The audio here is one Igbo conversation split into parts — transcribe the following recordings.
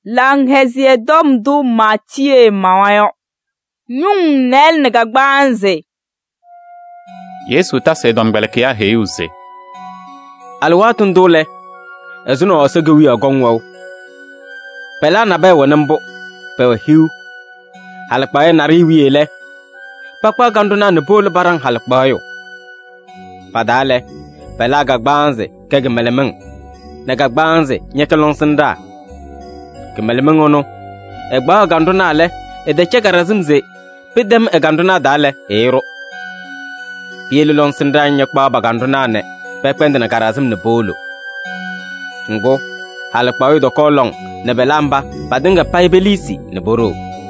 lang hezie dom du matie mawayo nyung nel nega gbanze. Yesu ta se dom gbelkia heyuse. Alwatun dole ezuno osegewi ogongwo. Pela na be wonembo pe hiu. Halakpaye nari wiele. Pakpa ganduna ne bol barang halakpayo. Padale pela gagbanze kege melemeng. Na gagbanze nyekelonsinda. Ke melemeng ono egba ganduna le edeche garazimze pidem e ganduna dale ero. Pielu lonsinda nyekba baganduna ne pepende na garazim ne bolo. Ngo halakpayo do kolong ne belamba badinga paibelisi ne boro.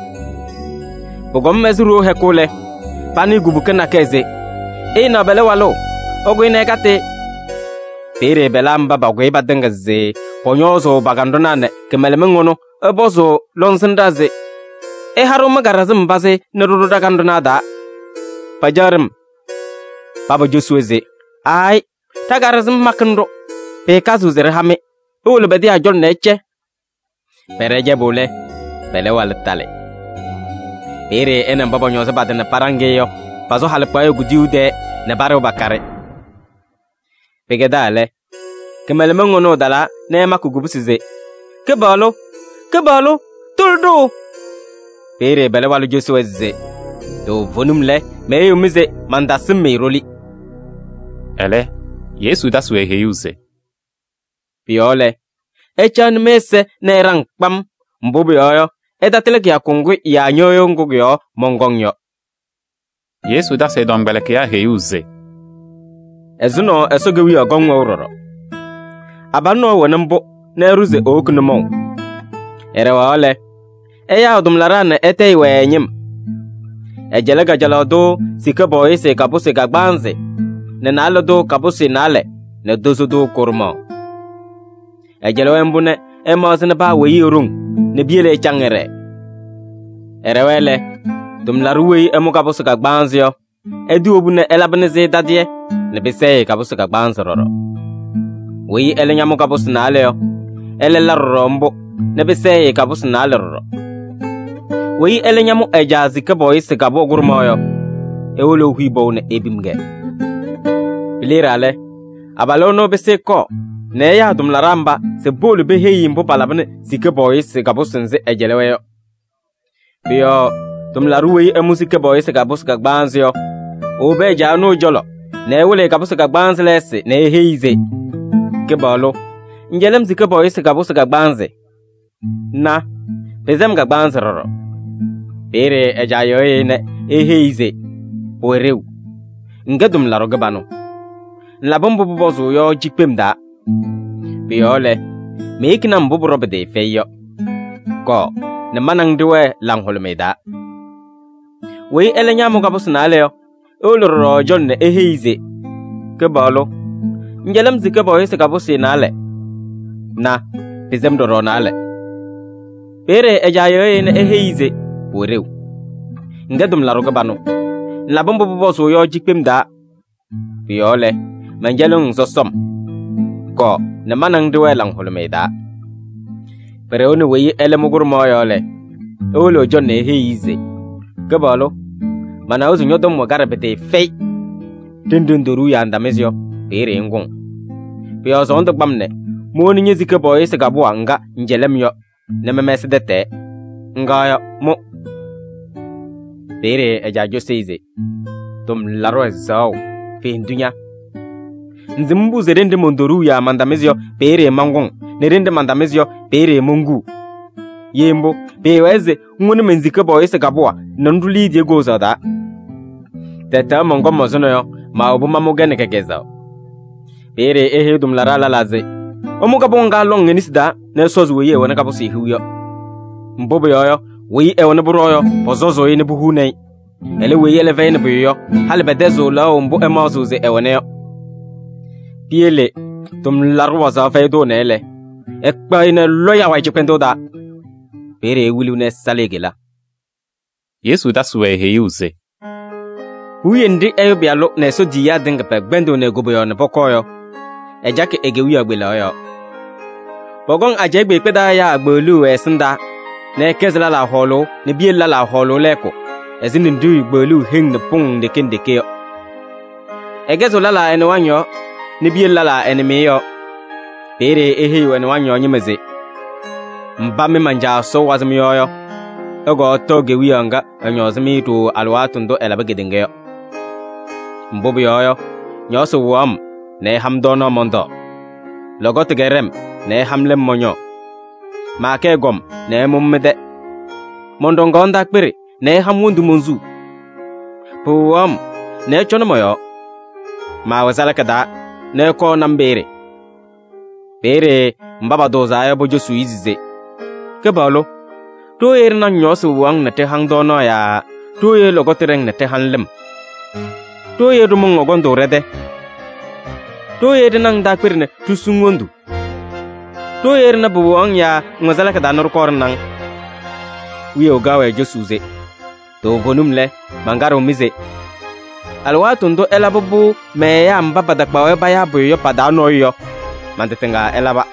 Bogom mezuru hekole pani gubukena keze na bele walo ogo ine kate pere belamba bagwe badinga ze ponyozo bagandona ne kemelemengono ebozo lonsindaze haro magarazim baze ne rudu dagandona da pajarim baba josueze ai tagarazim makndo pe kazu zere hame ul bedi ajol neche pereje bole bele wal tale pere enen baba nyoza badana parangeyo bazo halpayo gudiude ne baro bakare pegedale kemelemengono dala ne makugubusize kebalo tuldu pere bele walu josueze do vonumle meyumize mandasim meiroli Ele Yesu da suwe heyuse. Piole echan mese ne rang pam mbubi oyo edatelek ya kungwi ya nyoyo ngugyo mongongyo. Yesu da se dom gbelkia heyuse. Ezuno esogewi ogongwo uroro. Abano wonembo ne ruze okunumo. Erewa ole eya odumlarane etei wenyim. Ejelega jalado sikabo ise kabuse gagbanze. Ne nalodo kabuse nale ne dozodo kurmo. Ejelo mbune emozne ba weyi urung ne biele changere. Erewele dumlaruwe emu kabuse gagbanzio. Edu obune elabneze dadie ne bese kabuse gagbanzororo. Weyi elenyamu kabuse naleo. Elela rombo ne bese kabuse nalero. Weyi elenyamu ejazi kabo ise kabo gurmoyo. Ewolo huibo ne ebimge. Bilirale abalono bese ko ne ya dumlaramba se bolu be heyi mbo palabne sikebo ise kabo senze ejeleweyo. Biyo dumlaruwe emusike bo ise kabo gagbanzio. Obe jano jolo ne wole kabo gagbanze lese ne heize. Kebalo njelem sikebo ise kabo gagbanze. Na bezem gagbanze roro. Pere ejayo ne heize orew. Ngedum laro gabano. Labombo bozo yo jikpemda. Biole mekina mbubu robede feyo. Ko ne manang diwe langholmeda. We elenya kabo sinaleo. Oloro jon ne heize. Kebalo njelem sikebo ise kabo sinale. Na bezem doro nale. Pere ejayo ne heize orew. Ngedum laro gabano. Labombo bozo yo jikpemda. Biole manjalung sosom. Ko ne manang diwe langholmeda. Pere onu weyi elemugur moyole. Olo jon ne heize. Kebalo mana uzu nyodom wagarabete fei. Dindundoru ya ndamezio pere ngung. Pio zondo bamne moni nyezike boy se gabu anga njelemyo ne memesedete. Ngaya mo pere ejajo seize. Dum laro ezao fe ndunya. Nzimbu zerende mondoru ya mandamezio pere mangung. Nerende mandamezio pere mungu. Yembo peweze ngone menzike boy se gabu nanduli die gozada. Teta mongo mozono yo ma obuma mugene kegeza. Pere ehedum larala laze. Omuga bonga long nisda ne sozu ye wona kabusi huyo. Mbobo yoyo wi e wona buroyo ozozo ye ne buhunei. Ele we yele vene buyo halbe dezo la ombo emazuze e wona yo. Piele tum larwa za fedo nele. Ekpa ine loya wa jipendo da. Pere wili ne salegela. Yesu da suwe heyuse. Uyende eyobialo na eso diya denga pe gbendo ne goboyo ne pokoyo. Ejake egewi agbela yo. Bogong ajegbe peda ya gbolu esnda ne kezla la holo ne biela la holo leko ezin ndu gbolu hing ne pung de kendeke egezola la ene wanyo ne biela la eneme yo pere ehe ene wanyo nyemeze mba me manja so wazmi yo ego toge wianga anyozmi to alwatundo elabegedenge yo mbobu yo nyoso wam ne hamdono mondo logot gerem ne hamlem monyo make gom ne mummede mondo ngonda kpere ne hamwundu monzu puwam ne chono moyo ma wazala kada ne ko nambere bere mbaba doza ya bojo su izize kebalo to yer na nyosu wang na te hangdono ya to ye logotereng na te hanlem to ye rumo ngondo rede to ye nang da kpere ne tusungondu to yer na buwang ya ngazala kada nor kornang wiyo gawe josuze to vonumle mangaro mize alwatundo elabubu me ya mbaba da kwawe baya boyo padano yo mandetenga elaba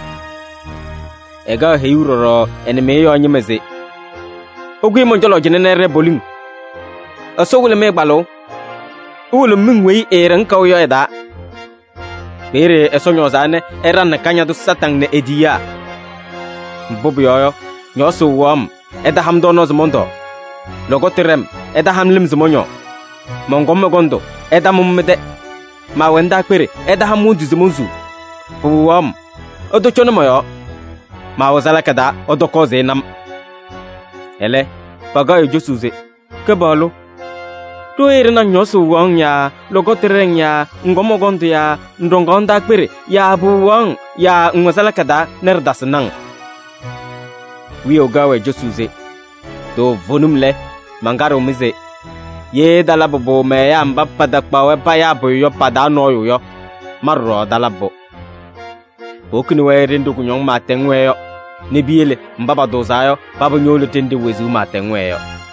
ega heuroro eneme yo nyemeze ogwi monjolo jenere boling asogule me gbalo ule mingwe eran kaw yo eda bere esonyo zane eran kanya du satang ne ediya bobu yo nyoso wam eda hamdono zmondo logoterem eda hamlim zmonyo mongom gondo eda mummede ma wenda kpere eda hamudu zmonzu wam odo chono moyo ma wazala kada odo koze nam ele paga josuze kebalo to erina nyoso wang ya logotereng ya ngomo gondo ya ndongonda kpere ya buwang ya ngwazala kada nerdasnang wiyo gawe josuze to vonumle mangaro mize ye dalabo me ya mbappa da pawe pa ya boyo padano yo marro dalabo bokuni were ndugu nyong matengwe yo ne biele mbaba dozayo baba nyolo tende wezu matengwe yo